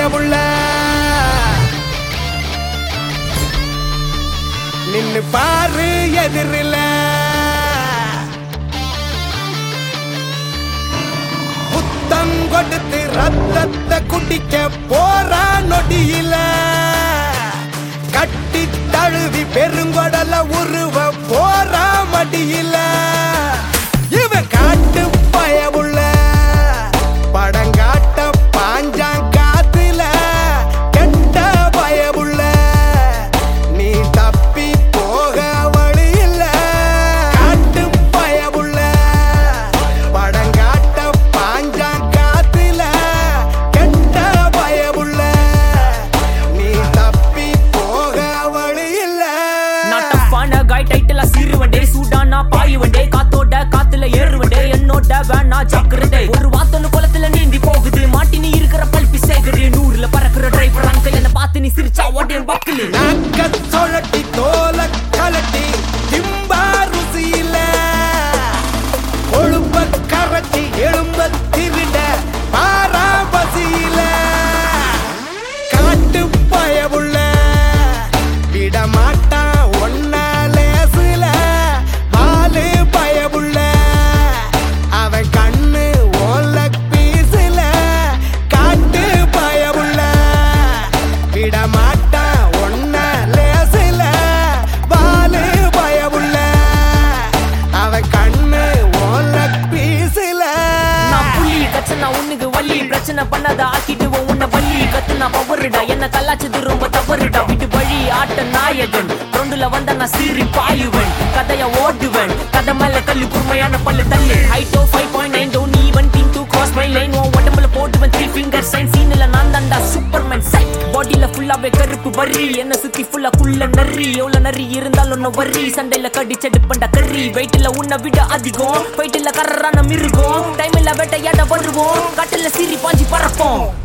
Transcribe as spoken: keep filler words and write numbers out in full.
பயமுள்ள நின்னு பாரு எதிரில புத்தம் கொடுத்து ரத்தத்தை குடிக்க போறா நொடியில கட்டி தழுவி பெருங்கொடல உருவ போறா மடியில இவன் காட்டு பயமுள்ள படங்காட்ட பாஞ்சாங் காத்துல கெட்ட பயமுள்ள நீ தப்பி போக வழி இல்ல காட்டு பயமுள்ள படங்காட்ட பாஞ்சாங் காத்துல கெட்ட பயமுள்ள நீ தப்பி போக வழி இல்ல நாட்டப்பான காய் டைட்டில் சீருவண்டே சூடானா பாயுவண்டே காத்தோட காத்துல ஏறுவண்டே என்னோட வேணா ஜாக்கிரதை ஒரு வாத்தொன்னு குளத்துல நீந்தி போகுது மாட்டி நீ இருக்கிற பல்பி சேகரு நூறுல பறக்குற டிரைவர் அங்கிள் என்ன பார்த்து நீ சிரிச்சா ஓட்டேன் பக்கலு நாக்க சொலட்டி தோல கலட்டி திம்பா ருசியில கொழுப்ப கரட்டி எலும்ப திருட பாரா பசியில காட்டு பயமுள்ள விடமாட்டா ஒன்னா லேசுல பாலு பயமுள்ள அவன் கண்ணு ஓல பீசுல காட்டு பயமுள்ள விடமாட்டா ஒன்னா லேசுல பாலு பயமுள்ள அவன் கண்ணு ஓல பீசுல நான் புள்ளி கச்சனா உன்னுக்கு வள்ளி பிரச்சனை பண்ணாத ஆக்கிடுவோம் உன்னை வள்ளி கத்துனா பவருடா என்ன கலாச்சது ரொம்ப தவறுடா விட்டு வழி ஆட்ட நாயகன் ரொண்டுல வந்த நான் சீறி பாயுவன் கதைய ஓடுவன் கதை மேல கல்லு குறுமையான பல்லு தள்ளு ஹைட்டோ five point nine don't even team to cross my line உன் உடம்புல போட்டுவன் த்ரீ ஃபிங்கர் சைன் சீனில் நான் தாண்டா சூப்பர்மேன் சைட் பாடியில ஃபுல்லாவே கருப்பு வரி என்ன சுத்தி ஃபுல்லா குள்ள நரி எவ்வளவு நரி இருந்தாலும் ஒன்னும் வரி சண்டையில கடிச்செடு பண்ண கறி வெயிட்ல உன்னை விட அதிகம் வெயிட்ல கர்றான மிருகம் டைம்ல வேட்டையாட வருவோம் காட்டுல சீறி பாஞ்சி பறப்போம்